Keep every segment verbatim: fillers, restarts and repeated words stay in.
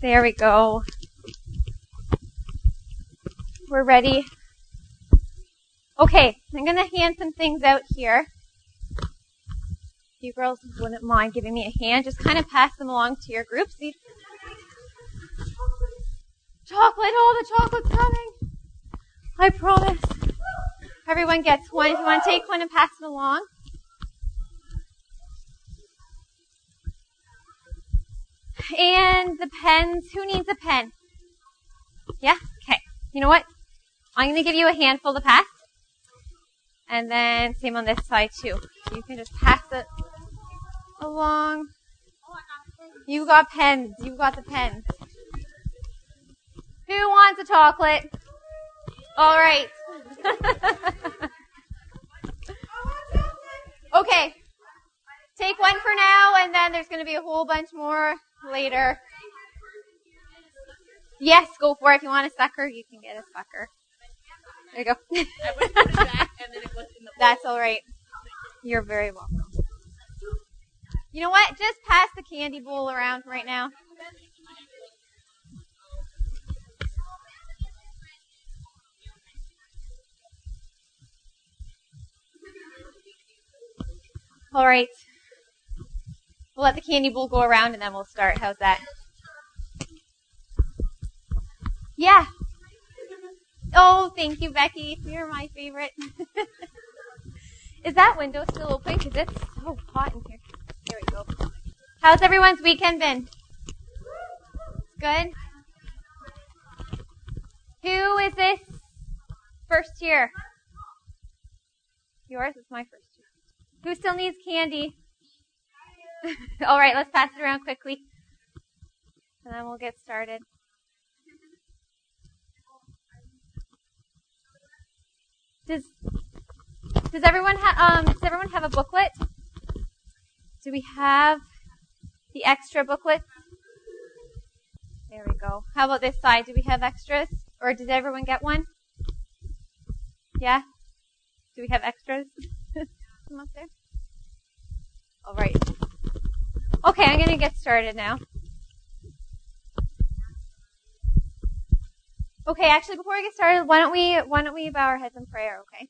There we go. We're ready. Okay, I'm going to hand some things out here. If you girls wouldn't mind giving me a hand, just kind of pass them along to your groups. Chocolate, oh, the chocolate's coming. I promise. Everyone gets one. If you want to take one and pass it along. And the pens. Who needs a pen? Yeah? Okay. You know what? I'm going to give you a handful to pass. And then same on this side too. So you can just pass it along. You got pens. You got the pens. Who wants a chocolate? All right. Okay. Take one for now, and then there's going to be a whole bunch more later. Yes, go for it. If you want a sucker, you can get a sucker. There you go. I went to put it back, and then it was in the bowl. That's all right. You're very welcome. You know what? Just pass the candy bowl around right now. All right. We'll let the candy bowl go around and then we'll start. How's that? Yeah. Oh, thank you, Becky. You're my favorite. Is that window still open? Because it's so hot in here. There we go. How's everyone's weekend been? Good? Who is this first year? Yours? It's my first year. Who still needs candy? All right, let's pass it around quickly. And then we'll get started. Does does everyone have um does everyone have a booklet? Do we have the extra booklet? There we go. How about this side? Do we have extras? Or did everyone get one? Yeah? Do we have extras? Come up there. All right. Okay, I'm going to get started now. Okay, actually, before we get started, why don't we why don't we bow our heads in prayer? Okay.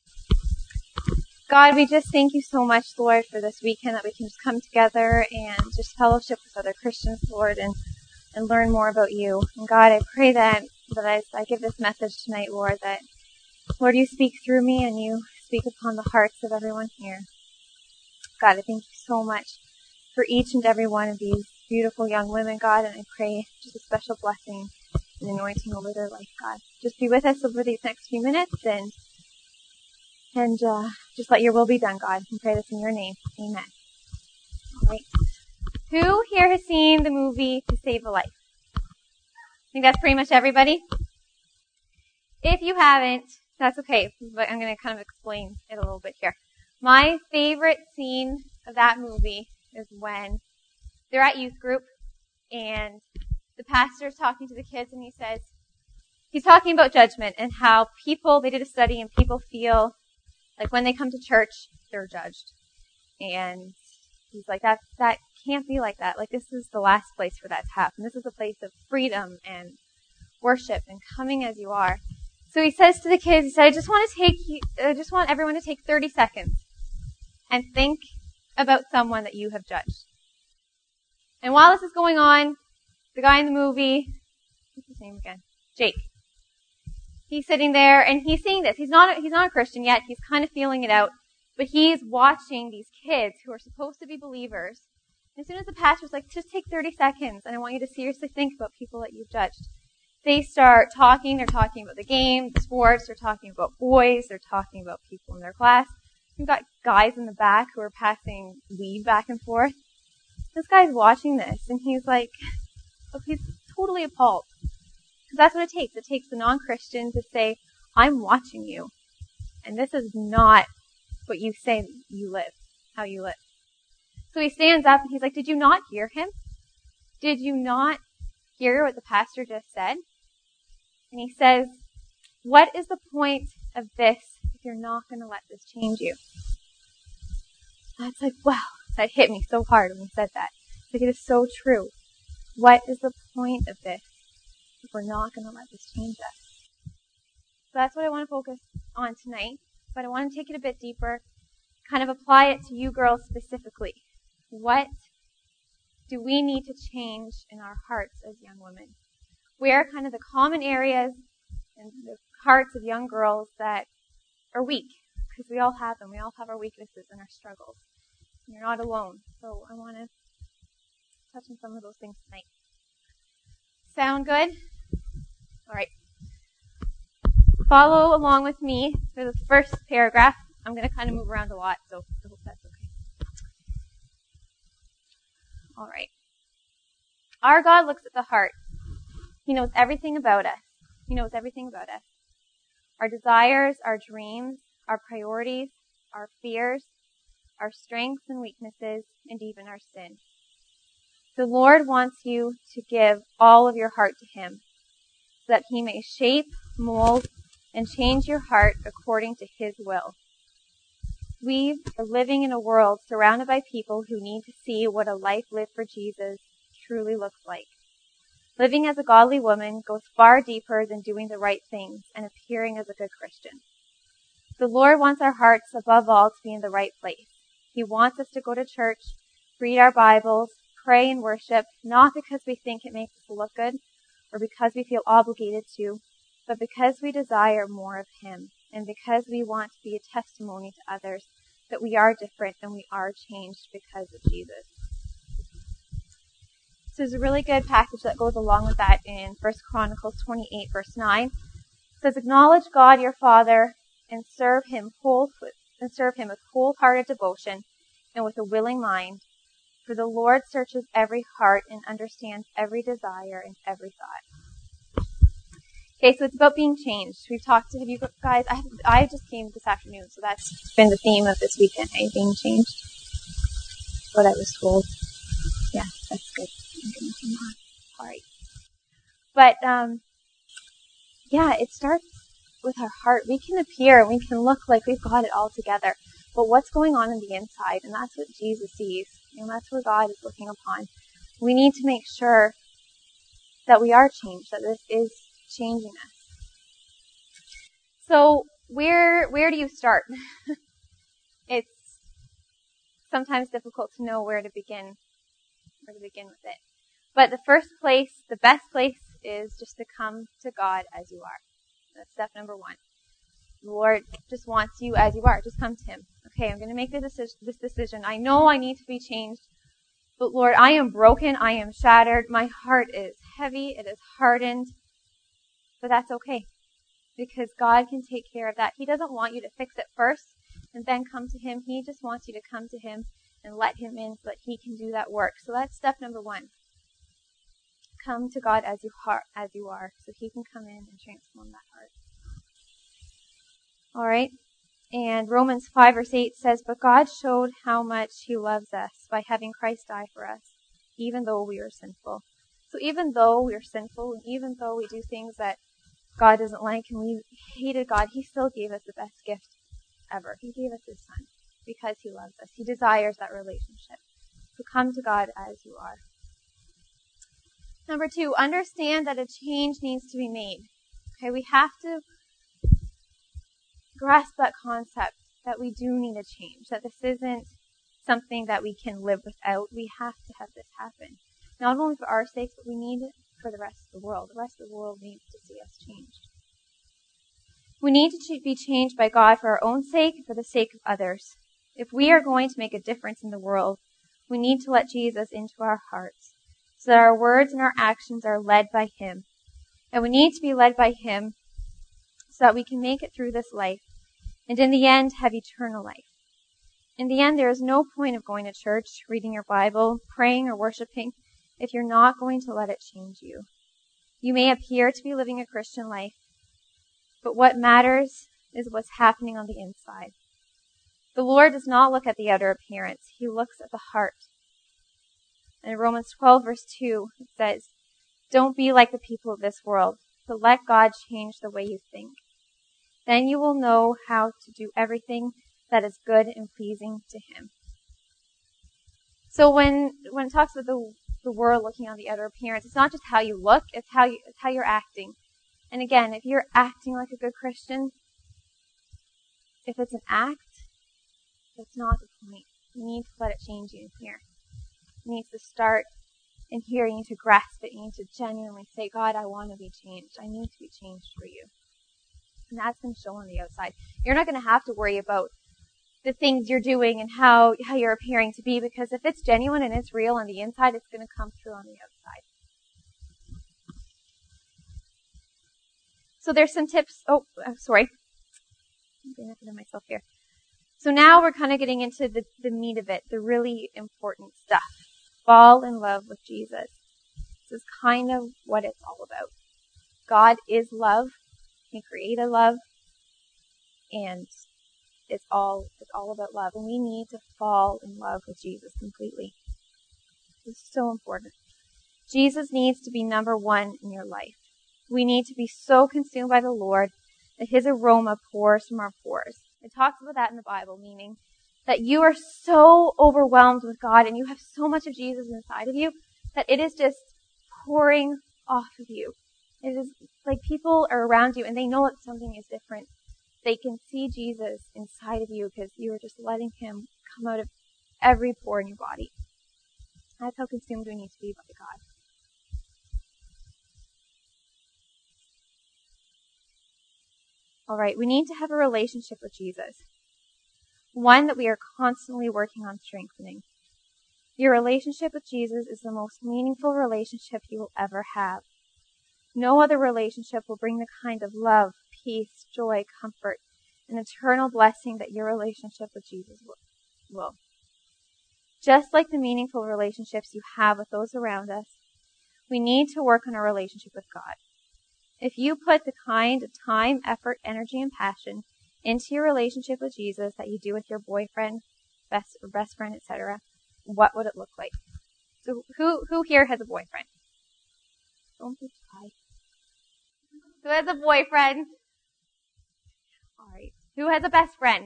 God, we just thank you so much, Lord, for this weekend that we can just come together and just fellowship with other Christians, Lord, and and learn more about you. And God, I pray that that as I give this message tonight, Lord, that Lord, you speak through me and you speak upon the hearts of everyone here. God, I thank you so much for each and every one of these beautiful young women, God, and I pray just a special blessing and anointing over their life, God. Just be with us over these next few minutes and and uh, just let your will be done, God. And pray this in your name. Amen. All right. Who here has seen the movie To Save a Life? I think that's pretty much everybody. If you haven't, that's okay, but I'm going to kind of explain it a little bit here. My favorite scene of that movie is when they're at youth group and the pastor's talking to the kids and he says, he's talking about judgment and how people, they did a study and people feel like when they come to church, they're judged. And he's like, that, that can't be like that. Like, this is the last place for that to happen. This is a place of freedom and worship and coming as you are. So he says to the kids, he said, I just want to take you, I just want everyone to take thirty seconds and think about someone that you have judged. And while this is going on, the guy in the movie, what's his name again? Jake. He's sitting there and he's seeing this. He's not, a, he's not a Christian yet. He's kind of feeling it out. But he's watching these kids who are supposed to be believers. And as soon as the pastor's like, just take thirty seconds and I want you to seriously think about people that you've judged. They start talking. They're talking about the game, the sports. They're talking about boys. They're talking about people in their class. You've got guys in the back who are passing weed back and forth. This guy's watching this and he's like, look, he's totally appalled. Because that's what it takes. It takes the non-Christian to say, I'm watching you. And this is not what you say you live, how you live. So he stands up and he's like, did you not hear him? Did you not hear what the pastor just said? And he says, what is the point of this if you're not going to let this change you? That's like, wow, that hit me so hard when he said that. It's like, it is so true. What is the point of this if we're not going to let this change us? So that's what I want to focus on tonight, but I want to take it a bit deeper, kind of apply it to you girls specifically. What do we need to change in our hearts as young women? Where are kind of the common areas in the hearts of young girls that are weak? Because we all have them. We all have our weaknesses and our struggles. And you're not alone. So I want to touch on some of those things tonight. Sound good? All right. Follow along with me for the first paragraph. I'm going to kind of move around a lot, so I hope that's okay. All right. Our God looks at the heart. He knows everything about us. He knows everything about us. Our desires, our dreams, our priorities, our fears, our strengths and weaknesses, and even our sin. The Lord wants you to give all of your heart to Him so that He may shape, mold, and change your heart according to His will. We are living in a world surrounded by people who need to see what a life lived for Jesus truly looks like. Living as a godly woman goes far deeper than doing the right things and appearing as a good Christian. The Lord wants our hearts, above all, to be in the right place. He wants us to go to church, read our Bibles, pray and worship, not because we think it makes us look good or because we feel obligated to, but because we desire more of Him and because we want to be a testimony to others that we are different and we are changed because of Jesus. So there's a really good passage that goes along with that in First Chronicles twenty-eight, verse nine. It says, "Acknowledge God your Father and serve Him whole and serve Him with wholehearted devotion and with a willing mind. For the Lord searches every heart and understands every desire and every thought." Okay, so it's about being changed. We've talked to you guys. I I just came this afternoon, so that's been the theme of this weekend. Hey, being changed. What I was told. Yeah, that's good. All right. But um, yeah, it starts with our heart. We can appear and we can look like we've got it all together, but what's going on in the inside? And that's what Jesus sees, and that's where God is looking upon. We need to make sure that we are changed, that this is changing us. So where where do you start? It's sometimes difficult to know where to begin, where to begin with it. But the first place, the best place, is just to come to God as you are. That's step number one. The Lord just wants you as you are. Just come to Him. Okay, I'm going to make this decision, this decision. I know I need to be changed. But Lord, I am broken. I am shattered. My heart is heavy. It is hardened. But that's okay. Because God can take care of that. He doesn't want you to fix it first and then come to Him. He just wants you to come to Him and let Him in so that He can do that work. So that's step number one. Come to God as you are, as you are, so He can come in and transform that heart. All right. And Romans five verse eight says, "But God showed how much He loves us by having Christ die for us, even though we are sinful." So even though we are sinful, and even though we do things that God doesn't like and we hated God, He still gave us the best gift ever. He gave us His Son because He loves us. He desires that relationship. So come to God as you are. Number two, understand that a change needs to be made. Okay, we have to grasp that concept that we do need a change, that this isn't something that we can live without. We have to have this happen. Not only for our sakes, but we need it for the rest of the world. The rest of the world needs to see us changed. We need to be changed by God for our own sake and for the sake of others. If we are going to make a difference in the world, we need to let Jesus into our hearts so that our words and our actions are led by Him. And we need to be led by Him so that we can make it through this life and in the end have eternal life. In the end, there is no point of going to church, reading your Bible, praying or worshiping if you're not going to let it change you. You may appear to be living a Christian life, but what matters is what's happening on the inside. The Lord does not look at the outer appearance. He looks at the heart. In Romans twelve verse two, it says, "Don't be like the people of this world, but let God change the way you think. Then you will know how to do everything that is good and pleasing to Him." So when when it talks about the the world looking on the outer appearance. It's not just how you look, it's how you, it's how you're acting. And again, if you're acting like a good Christian, if it's an act, that's not the point. You need to let it change you in here. You need to start in here. You need to grasp it. You need to genuinely say, God, I want to be changed. I need to be changed for you. And that's going to show on the outside. You're not going to have to worry about the things you're doing and how, how you're appearing to be, because if it's genuine and it's real on the inside, it's going to come through on the outside. So there's some tips. Oh, I'm sorry. I'm getting ahead of myself here. So now we're kind of getting into the, the meat of it, the really important stuff. Fall in love with Jesus. This is kind of what it's all about. God is love. He created love. And it's all, it's all about love. And we need to fall in love with Jesus completely. This is so important. Jesus needs to be number one in your life. We need to be so consumed by the Lord that his aroma pours from our pores. It talks about that in the Bible, meaning that you are so overwhelmed with God and you have so much of Jesus inside of you that it is just pouring off of you. It is like people are around you and they know that something is different. They can see Jesus inside of you because you are just letting him come out of every pore in your body. That's how consumed we need to be by God. All right, we need to have a relationship with Jesus. One that we are constantly working on strengthening. Your relationship with Jesus is the most meaningful relationship you will ever have. No other relationship will bring the kind of love, peace, joy, comfort, and eternal blessing that your relationship with Jesus will. Just like the meaningful relationships you have with those around us, we need to work on our relationship with God. If you put the kind of time, effort, energy, and passion into your relationship with Jesus that you do with your boyfriend, best or best friend, et cetera, what would it look like? So who who here has a boyfriend? Don't be shy. Who has a boyfriend? All right. Who has a best friend?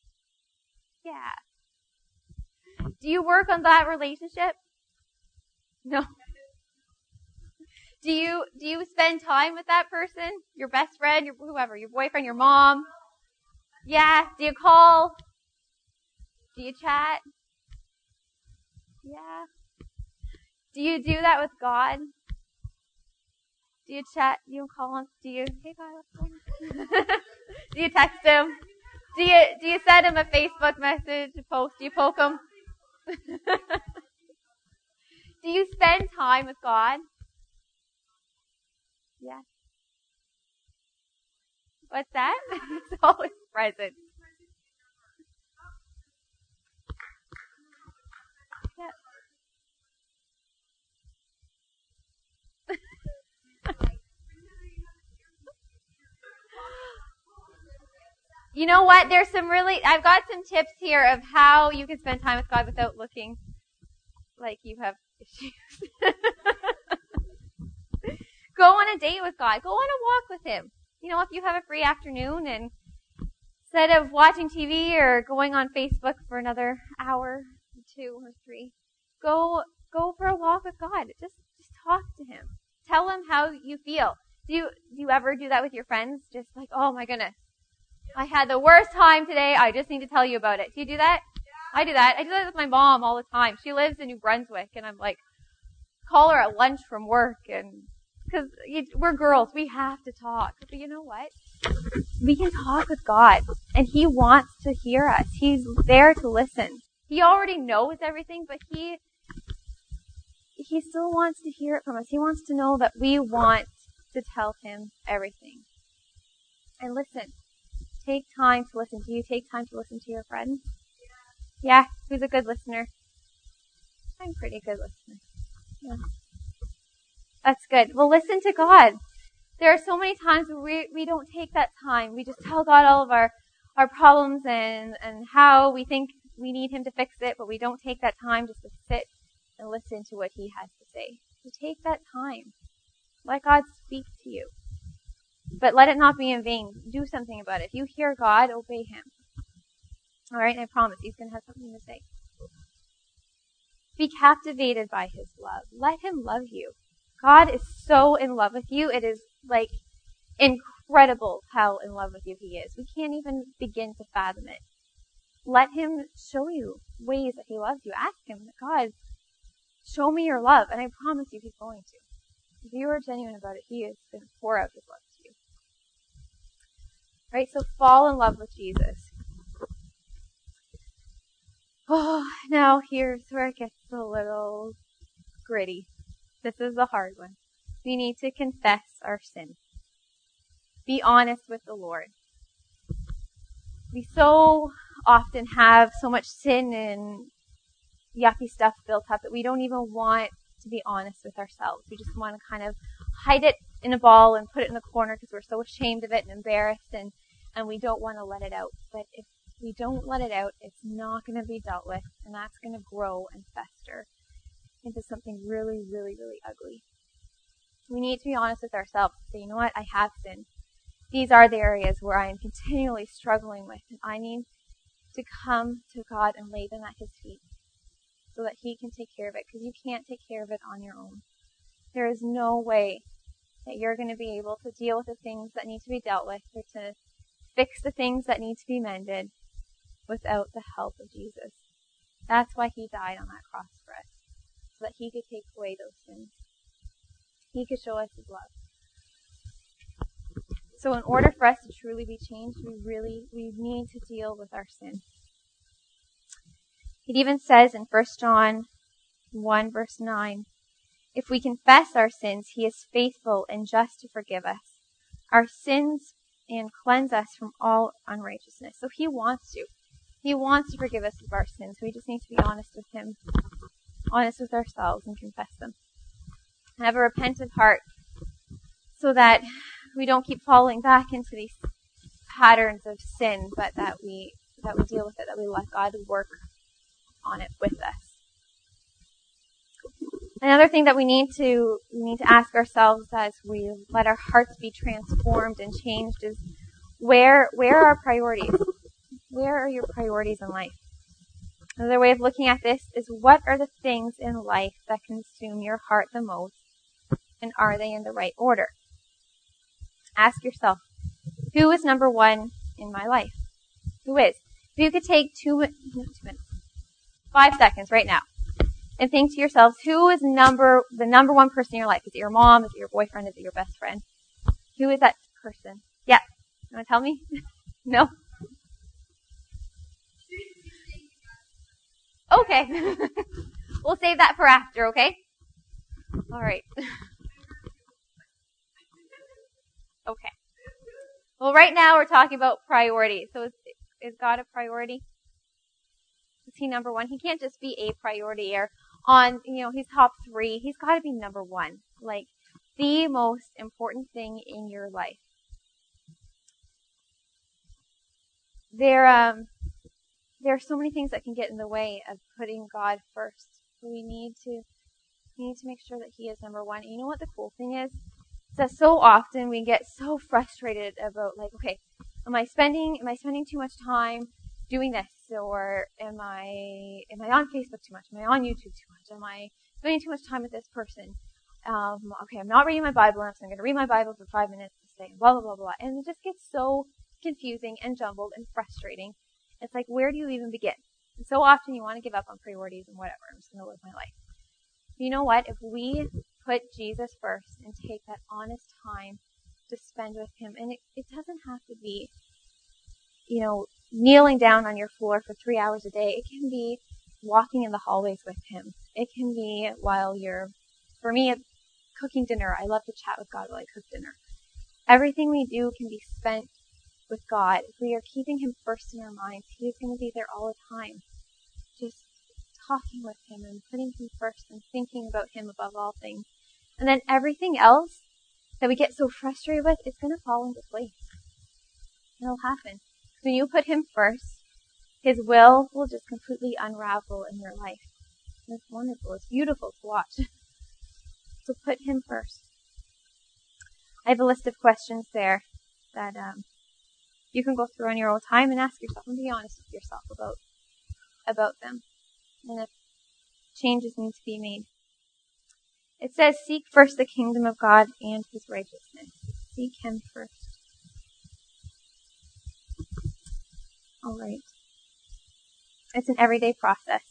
Yeah. Do you work on that relationship? No. Do you do you spend time with that person? Your best friend, your whoever, your boyfriend, your mom? Yeah. Do you call? Do you chat? Yeah. Do you do that with God? Do you chat? Do you call him? Do you, hey God, what's going on? Do you text him? Do you, do you send him a Facebook message, a post? Do you poke him? Do you spend time with God? Yeah. What's that? It's always present. Yeah. You know what? There's some really, I've got some tips here of how you can spend time with God without looking like you have issues. Go on a date with God. Go on a walk with him. You know, if you have a free afternoon and instead of watching T V or going on Facebook for another hour or two or three, go go for a walk with God. Just just talk to him. Tell him how you feel. Do you do you ever do that with your friends? Just like, oh my goodness, I had the worst time today. I just need to tell you about it. Do you do that? I do that. I do that with my mom all the time. She lives in New Brunswick, and I'm like, call her at lunch from work, and because we're girls, we have to talk. But you know what? We can talk with God, and he wants to hear us. He's there to listen. He already knows everything, but he he still wants to hear it from us. He wants to know that we want to tell him everything. And listen. Take time to listen. Do you take time to listen to your friends? Yeah. Who's a good listener? I'm a pretty good listener. Yeah. That's good. Well, listen to God. There are so many times where we, we don't take that time. We just tell God all of our, our problems and, and how we think we need him to fix it, but we don't take that time just to sit and listen to what he has to say. So take that time. Let God speak to you. But let it not be in vain. Do something about it. If you hear God, obey him. All right, and I promise he's going to have something to say. Be captivated by his love. Let him love you. God is so in love with you. It is like incredible how in love with you he is. We can't even begin to fathom it. Let him show you ways that he loves you. Ask him, God, show me your love. And I promise you he's going to. If you are genuine about it, he is going to pour out his love to you. Right? So fall in love with Jesus. Oh, now here's where it gets a little gritty. This is the hard one. We need to confess our sin. Be honest with the Lord. We so often have so much sin and yucky stuff built up that we don't even want to be honest with ourselves. We just want to kind of hide it in a ball and put it in the corner because we're so ashamed of it and embarrassed, and, and we don't want to let it out. But if we don't let it out, it's not going to be dealt with, and that's going to grow and fester into something really, really, really ugly. We need to be honest with ourselves and say, you know what, I have sinned. These are the areas where I am continually struggling with, and I need to come to God and lay them at his feet so that he can take care of it, because you can't take care of it on your own. There is no way that you're going to be able to deal with the things that need to be dealt with or to fix the things that need to be mended without the help of Jesus. That's why he died on that cross for us, so that he could take away those sins. He could show us his love. So in order for us to truly be changed, we really, we need to deal with our sin. It even says in First John one verse nine, if we confess our sins, he is faithful and just to forgive us our sins and cleanse us from all unrighteousness. So he wants to. He wants to forgive us of our sins. We just need to be honest with him, honest with ourselves, and confess them. Have a repentant heart so that we don't keep falling back into these patterns of sin, but that we that we deal with it, that we let God work on it with us. Another thing that we need to we need to ask ourselves as we let our hearts be transformed and changed is where where are our priorities? Where are your priorities in life? Another way of looking at this is, what are the things in life that consume your heart the most, and are they in the right order? Ask yourself, who is number one in my life? Who is? If you could take two, two minutes, five seconds right now, and think to yourselves, who is number the number one person in your life? Is it your mom? Is it your boyfriend? Is it your best friend? Who is that person? Yeah. You want to tell me? No? Okay. We'll save that for after, okay? All right. Okay. Well, right now we're talking about priorities. So is, is God a priority? Is he number one? He can't just be a priority or on, you know, he's top three. He's got to be number one. Like, the most important thing in your life. There, um, there are so many things that can get in the way of putting God first. We need to, we need to make sure that he is number one. And you know what the cool thing is? Is that so often we get so frustrated about, like, okay, am I spending, am I spending too much time doing this? Or am I, am I on Facebook too much? Am I on YouTube too much? Am I spending too much time with this person? Um, okay, I'm not reading my Bible enough, so I'm going to read my Bible for five minutes this day, blah, blah, blah, blah. And it just gets so confusing and jumbled and frustrating. It's like, where do you even begin? And so often you want to give up on priorities and whatever. I'm just going to live my life. But you know what? If we put Jesus first and take that honest time to spend with him, and it, it doesn't have to be, you know, kneeling down on your floor for three hours a day. It can be walking in the hallways with him. It can be while you're, for me, cooking dinner. I love to chat with God while I cook dinner. Everything we do can be spent with God. If we are keeping him first in our minds, he is going to be there all the time. Just talking with him and putting him first and thinking about him above all things. And then everything else that we get so frustrated with is going to fall into place. It'll happen. When you put him first, his will will just completely unravel in your life. And it's wonderful. It's beautiful to watch. So put him first. I have a list of questions there that um, you can go through on your own time and ask yourself and be honest with yourself about about them. And if changes need to be made. It says, seek first the kingdom of God and his righteousness. Seek him first. All right. It's an everyday process.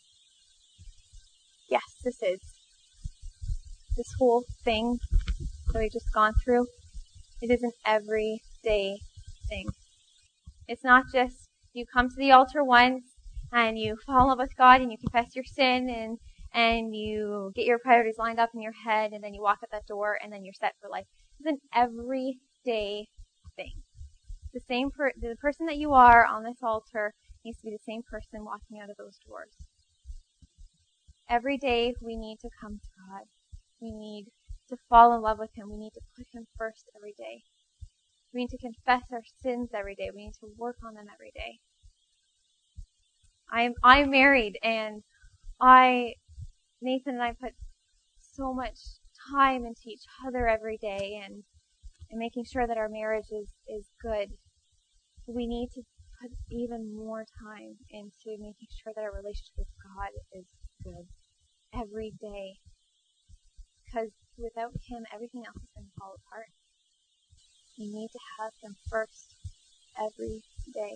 Yes, this is. This whole thing that we've just gone through, it is an everyday thing. It's not just you come to the altar once and you fall in love with God and you confess your sin and and you get your priorities lined up in your head and then you walk out that door and then you're set for life. It's an everyday thing. The same per- the person that you are on this altar needs to be the same person walking out of those doors. Every day we need to come to God. We need to fall in love with him. We need to put him first every day. We need to confess our sins every day. We need to work on them every day. I'm I'm married and I Nathan and I put so much time into each other every day and, and making sure that our marriage is, is good. We need to put even more time into making sure that our relationship with God is good every day. Because without him, everything else is going to fall apart. We need to have him first every day.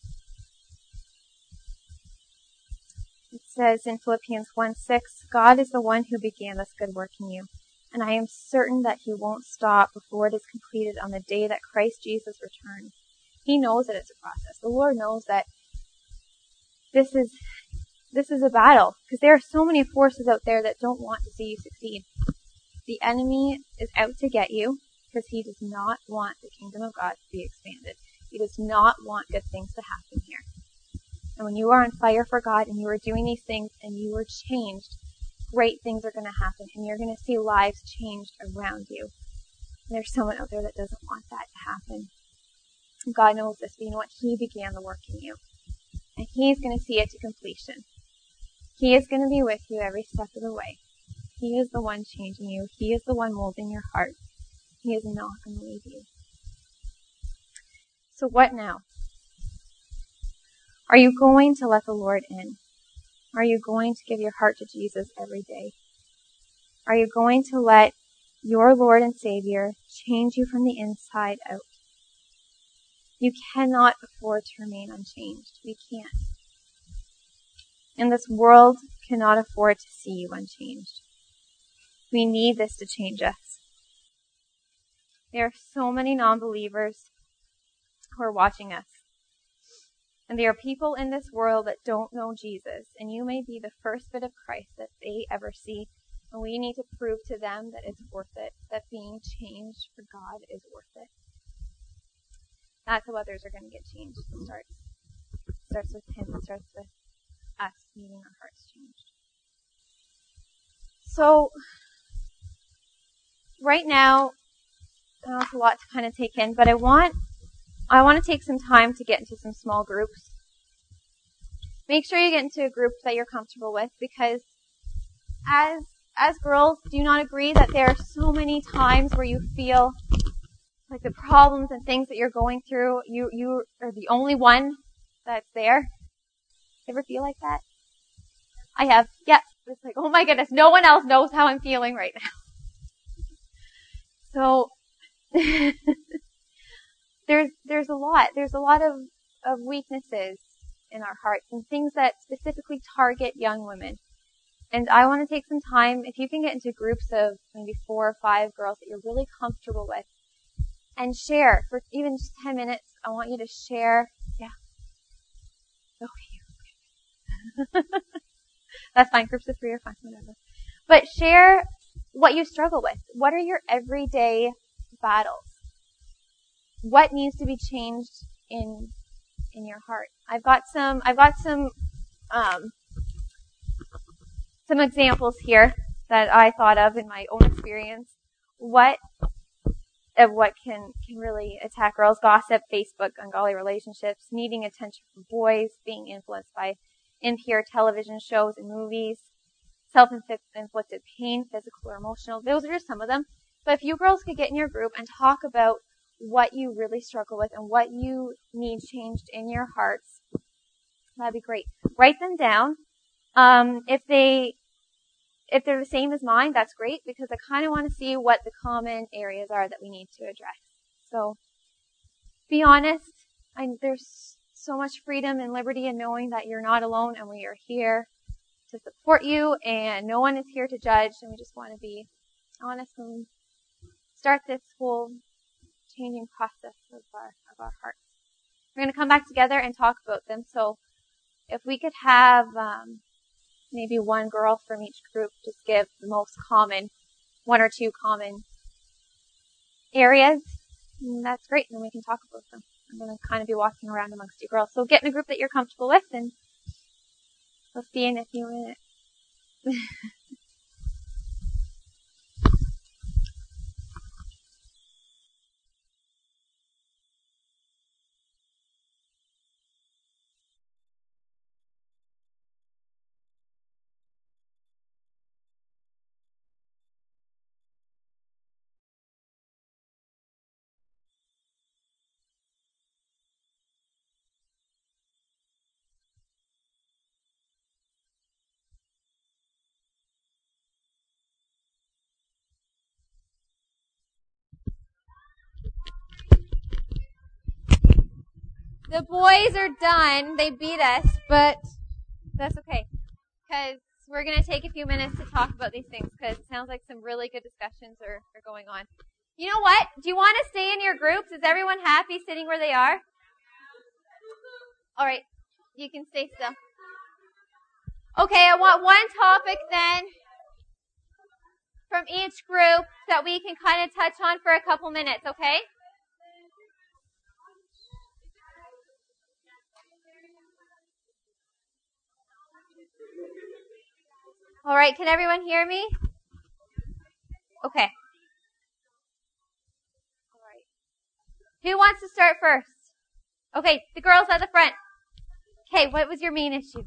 It says in Philippians one six, God is the one who began this good work in you, and I am certain that he won't stop before it is completed on the day that Christ Jesus returns. He knows that it's a process. The Lord knows that this is this is a battle, because there are so many forces out there that don't want to see you succeed. The enemy is out to get you because he does not want the kingdom of God to be expanded. He does not want good things to happen here. And when you are on fire for God and you are doing these things and you are changed, great things are going to happen and you're going to see lives changed around you. And there's someone out there that doesn't want that to happen. And God knows this, but you know what? He began the work in you. And he's going to see it to completion. He is going to be with you every step of the way. He is the one changing you. He is the one molding your heart. He is not going to leave you. So what now? Are you going to let the Lord in? Are you going to give your heart to Jesus every day? Are you going to let your Lord and Savior change you from the inside out? You cannot afford to remain unchanged. We can't. And this world cannot afford to see you unchanged. We need this to change us. There are so many non-believers who are watching us. And there are people in this world that don't know Jesus, and you may be the first bit of Christ that they ever see. And we need to prove to them that it's worth it, that being changed for God is worth it. That's how others are going to get changed. It starts, it starts with him. It starts with us needing our hearts changed. So, right now, I know it's a lot to kind of take in, but I want I want to take some time to get into some small groups. Make sure you get into a group that you're comfortable with, because as as girls, do you not agree that there are so many times where you feel like the problems and things that you're going through, you you are the only one that's there? Ever feel like that? I have. Yes. It's like, oh my goodness, no one else knows how I'm feeling right now. So There's there's a lot. There's a lot of, of weaknesses in our hearts and things that specifically target young women. And I want to take some time, if you can get into groups of maybe four or five girls that you're really comfortable with, and share for even just ten minutes. I want you to share. Yeah. Okay. That's fine. Groups of three are fine. Whatever. But share what you struggle with. What are your everyday battles? What needs to be changed in in your heart? I've got some I've got some um, some examples here that I thought of in my own experience. What of what can can really attack girls: gossip, Facebook, ungodly relationships, needing attention from boys, being influenced by impure television shows and movies, self-inflicted pain, physical or emotional. Those are just some of them. But if you girls could get in your group and talk about what you really struggle with and what you need changed in your hearts, that'd be great. Write them down. Um, if they if they're the same as mine, that's great, because I kind of want to see what the common areas are that we need to address. So, be honest. I, there's so much freedom and liberty in knowing that you're not alone, and we are here to support you, and no one is here to judge, and we just want to be honest and start this whole changing process of our of our hearts. We're going to come back together and talk about them. So, if we could have um, maybe one girl from each group just give the most common, one or two common areas, that's great, and then we can talk about them. I'm going to kind of be walking around amongst you girls. So get in a group that you're comfortable with, and we'll see you in a few minutes. The boys are done. They beat us, but that's okay, because we're going to take a few minutes to talk about these things, because it sounds like some really good discussions are, are going on. You know what? Do you want to stay in your groups? Is everyone happy sitting where they are? All right. You can stay still. Okay, I want one topic then from each group that we can kind of touch on for a couple minutes, okay? All right, can everyone hear me? Okay. All right. Who wants to start first? Okay, the girls at the front. Okay, what was your main issue?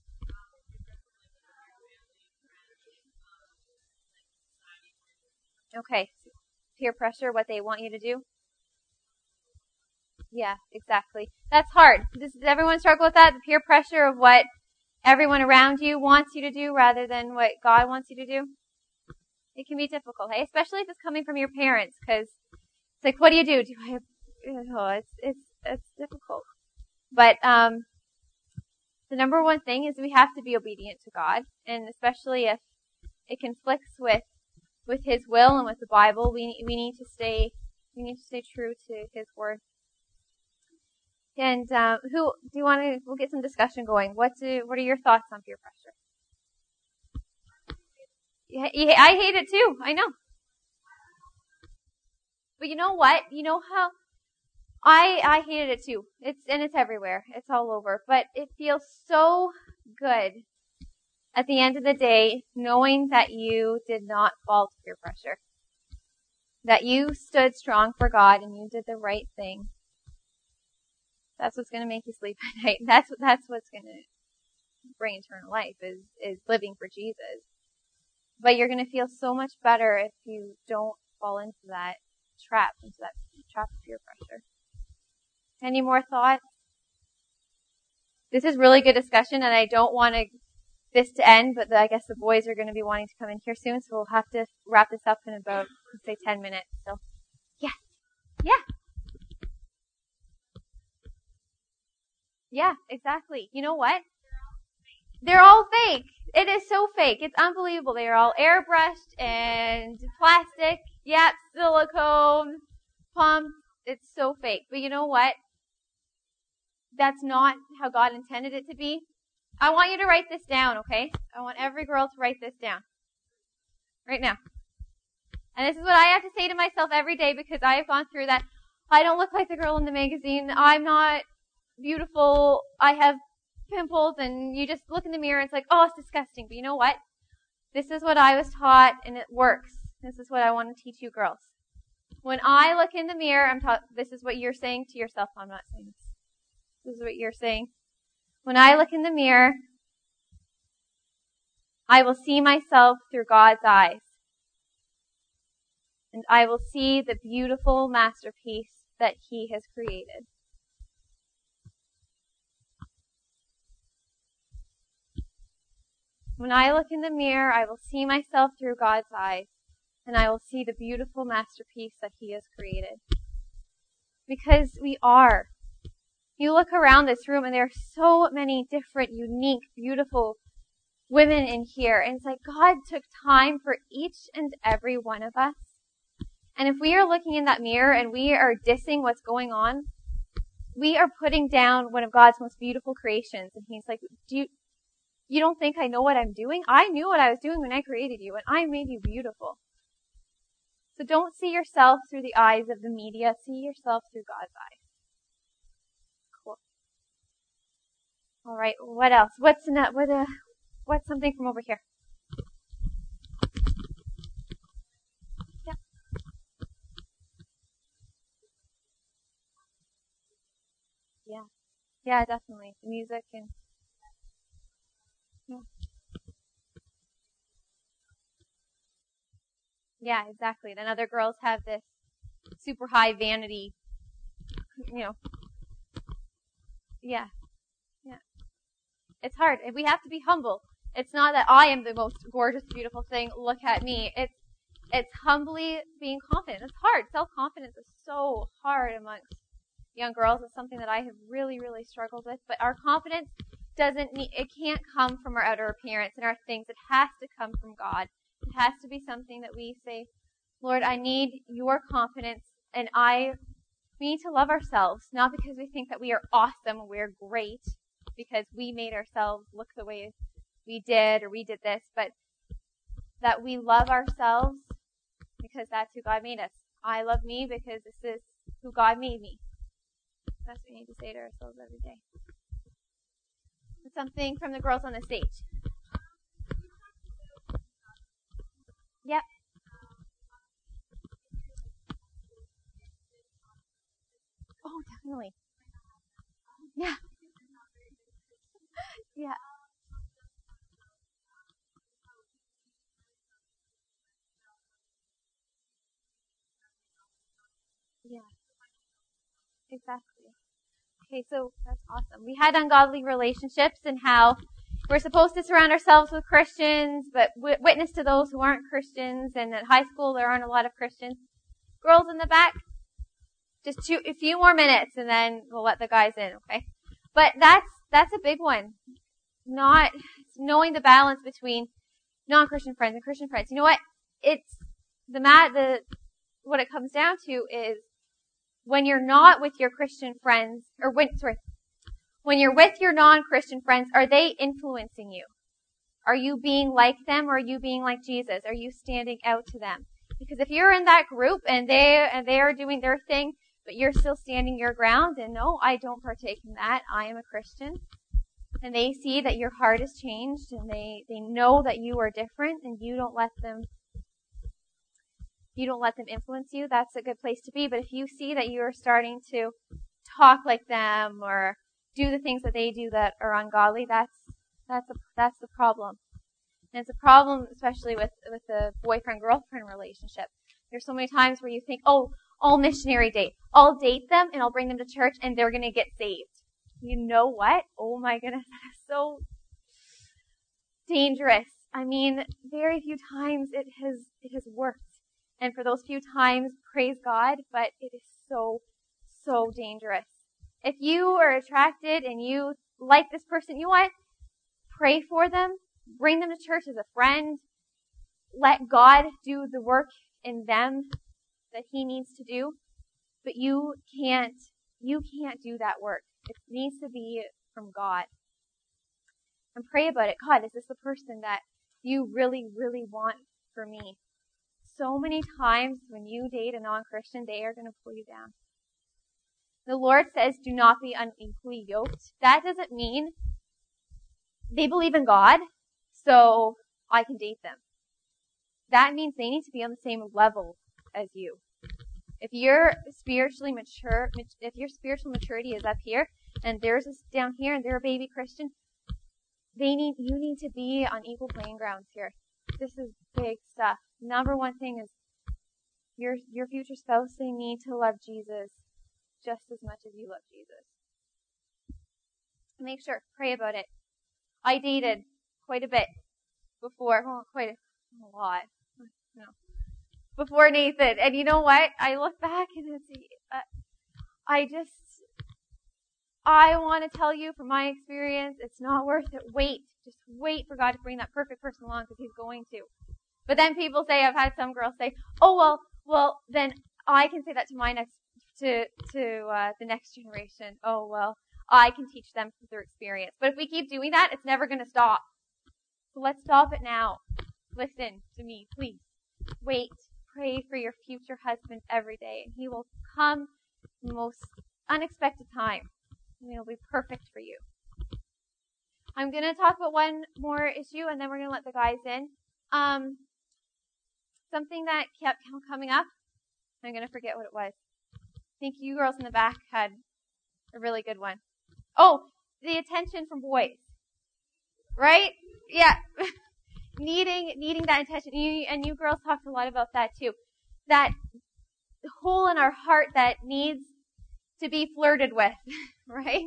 Okay, peer pressure, what they want you to do? Yeah, exactly. That's hard. Does everyone struggle with that? The peer pressure of what everyone around you wants you to do rather than what God wants you to do? It can be difficult, hey? Especially if it's coming from your parents, because it's like, what do you do? Do I have, oh, it's, it's, it's difficult. But, um, the number one thing is we have to be obedient to God, and especially if it conflicts with, with His will and with the Bible, we, we need to stay, we need to stay true to His Word. And, um, who, do you want to, we'll get some discussion going. What do, what are your thoughts on peer pressure? Yeah, I hate it too. I know. But you know what? You know how I I hated it too. It's and it's everywhere. It's all over. But it feels so good at the end of the day knowing that you did not fall to peer pressure. That you stood strong for God and you did the right thing. That's what's going to make you sleep at night. That's what that's what's going to bring eternal life is is living for Jesus. But you're going to feel so much better if you don't fall into that trap, into that trap of peer pressure. Any more thoughts? This is really good discussion, and I don't want to, this to end, but the, I guess the boys are going to be wanting to come in here soon, so we'll have to wrap this up in about, let's say, ten minutes. So, yeah. Yeah. Yeah, exactly. You know what? They're all fake. It is so fake. It's unbelievable. They are all airbrushed and plastic. Yeah, silicone, pumps. It's so fake. But you know what? That's not how God intended it to be. I want you to write this down, okay? I want every girl to write this down. Right now. And this is what I have to say to myself every day because I have gone through that. I don't look like the girl in the magazine. I'm not beautiful. I have pimples, and you just look in the mirror and it's like, oh, it's disgusting. But you know what? This is what I was taught, and it works. This is what I want to teach you girls. When I look in the mirror, I'm taught, this is what you're saying to yourself. I'm not saying this. This is what you're saying. When I look in the mirror, I will see myself through God's eyes. And I will see the beautiful masterpiece that He has created. When I look in the mirror, I will see myself through God's eyes, and I will see the beautiful masterpiece that He has created. Because we are. You look around this room, and there are so many different, unique, beautiful women in here. And it's like God took time for each and every one of us. And if we are looking in that mirror and we are dissing what's going on, we are putting down one of God's most beautiful creations. And He's like, do you, you don't think I know what I'm doing? I knew what I was doing when I created you, and I made you beautiful. So don't see yourself through the eyes of the media. See yourself through God's eyes. Cool. All right. What else? What's in that? What uh, What's something from over here? Yeah. Yeah. Yeah. Definitely. The music and. Yeah. Yeah. Exactly. Then other girls have this super high vanity. You know. Yeah. Yeah. It's hard. We have to be humble. It's not that I am the most gorgeous, beautiful thing. Look at me. It's it's humbly being confident. It's hard. Self-confidence is so hard amongst young girls. It's something that I have really, really struggled with. But our confidence doesn't need, it can't come from our outer appearance and our things. It has to come from God. It has to be something that we say, Lord, I need your confidence, and I, we need to love ourselves, not because we think that we are awesome, we're great, because we made ourselves look the way we did or we did this, but that we love ourselves because that's who God made us. I love me because this is who God made me. That's what we need to say to ourselves every day. Something from the girls on the stage. Yep. Oh, definitely. Yeah. Yeah. Yeah. Exactly. Okay, so that's awesome. We had ungodly relationships and how we're supposed to surround ourselves with Christians, but w- witness to those who aren't Christians. And at high school, there aren't a lot of Christians. Girls in the back, just two, a few more minutes, and then we'll let the guys in. Okay, but that's that's a big one. Not knowing the balance between non-Christian friends and Christian friends. You know what? It's the mat. The what it comes down to is when you're not with your Christian friends, or when sorry, when you're with your non-Christian friends, are they influencing you? Are you being like them, or are you being like Jesus? Are you standing out to them? Because if you're in that group and they and they are doing their thing, but you're still standing your ground, and no, I don't partake in that. I am a Christian. And they see that your heart has changed, and they, they know that you are different, and you don't let them you don't let them influence you. That's a good place to be. But if you see that you are starting to talk like them or do the things that they do that are ungodly, that's that's a, that's the problem. And it's a problem, especially with with the boyfriend-girlfriend relationship. There's so many times where you think, oh, I'll missionary date. I'll date them and I'll bring them to church and they're going to get saved. You know what? Oh my goodness, that is so dangerous. I mean, very few times it has it has worked. And for those few times, praise God, but it is so, so dangerous. If you are attracted and you like this person, you know what? Pray for them. Bring them to church as a friend. Let God do the work in them that He needs to do. But you can't, you can't do that work. It needs to be from God. And pray about it. God, is this the person that you really, really want for me? So many times when you date a non-Christian, they are going to pull you down. The Lord says, do not be unequally yoked. That doesn't mean they believe in God, so I can date them. That means they need to be on the same level as you. If you're spiritually mature, if your spiritual maturity is up here, and theirs is down here, and they're a baby Christian, they need, you need to be on equal playing grounds here. This is big stuff. Number one thing is your your future spouse, they need to love Jesus just as much as you love Jesus. Make sure, pray about it. I dated quite a bit. before, well, quite a, a lot, you know, before Nathan. And you know what? I look back and it's, uh, I just, I want to tell you from my experience, it's not worth it. Wait. Just wait for God to bring that perfect person along because He's going to. But then people say, I've had some girls say, oh, well, well, then I can say that to my next, to, to, uh, the next generation. Oh, well, I can teach them through their experience. But if we keep doing that, it's never going to stop. So let's stop it now. Listen to me, please. Wait. Pray for your future husband every day, and he will come in the most unexpected time, and it'll be perfect for you. I'm going to talk about one more issue, and then we're going to let the guys in. Um, something that kept coming up. I'm going to forget what it was. I think you girls in the back had a really good one. Oh, the attention from boys. Right? Yeah. needing, needing that attention. You, and you girls talked a lot about that too. That hole in our heart that needs to be flirted with. Right?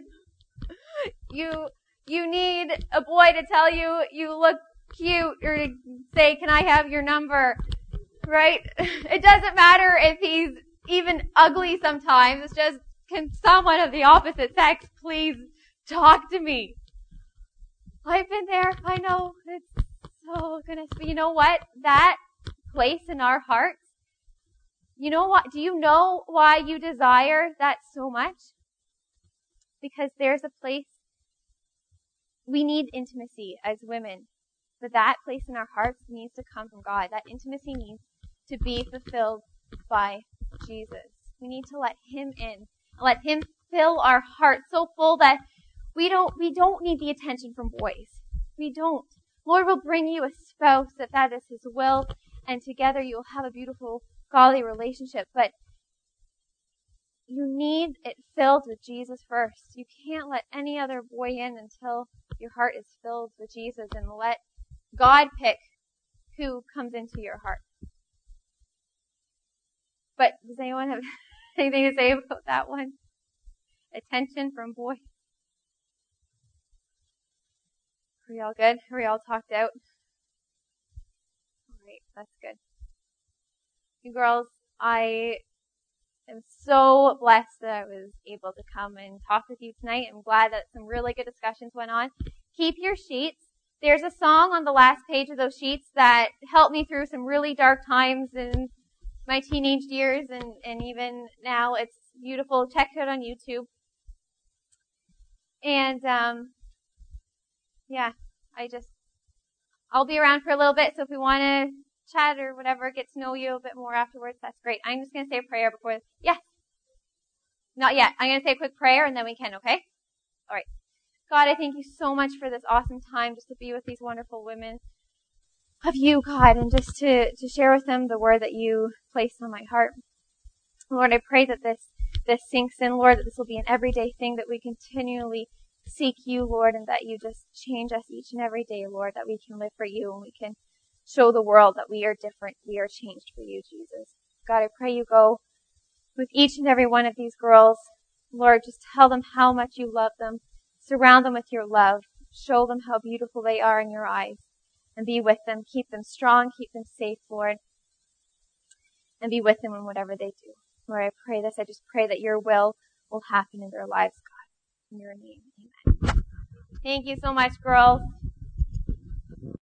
you, you need a boy to tell you you look cute or to say, can I have your number? Right? It doesn't matter if he's even ugly sometimes. It's just, can someone of the opposite sex please talk to me? I've been there. I know. It's so goodness. But you know what? That place in our hearts, you know what? Do you know why you desire that so much? Because there's a place, we need intimacy as women. But that place in our hearts needs to come from God. That intimacy needs to be fulfilled by Jesus. We need to let Him in. Let Him fill our hearts so full that we don't, we don't need the attention from boys. We don't. Lord will bring you a spouse that that is His will, and together you will have a beautiful, godly relationship. But you need it filled with Jesus first. You can't let any other boy in until your heart is filled with Jesus, and let God pick who comes into your heart. But does anyone have anything to say about that one? Attention from boys. Are we all good? Are we all talked out? Alright, that's good. You girls, I am so blessed that I was able to come and talk with you tonight. I'm glad that some really good discussions went on. Keep your sheets. There's a song on the last page of those sheets that helped me through some really dark times in my teenage years, and, and even now. It's beautiful. Check it out on YouTube. And, um, yeah, I just, I'll be around for a little bit, so if we want to chat or whatever, get to know you a bit more afterwards, that's great. I'm just going to say a prayer before, yes? Not yet. I'm going to say a quick prayer, and then we can, okay? All right. God, I thank you so much for this awesome time just to be with these wonderful women of you, God, and just to, to share with them the word that you placed on my heart. Lord, I pray that this, this sinks in, Lord, that this will be an everyday thing, that we continually seek you, Lord, and that you just change us each and every day, Lord, that we can live for you and we can show the world that we are different, we are changed for you, Jesus. God, I pray you go with each and every one of these girls. Lord, just tell them how much you love them. Surround them with your love. Show them how beautiful they are in your eyes. And be with them. Keep them strong. Keep them safe, Lord. And be with them in whatever they do. Lord, I pray this. I just pray that your will will happen in their lives, God. In your name, amen. Thank you so much, girls.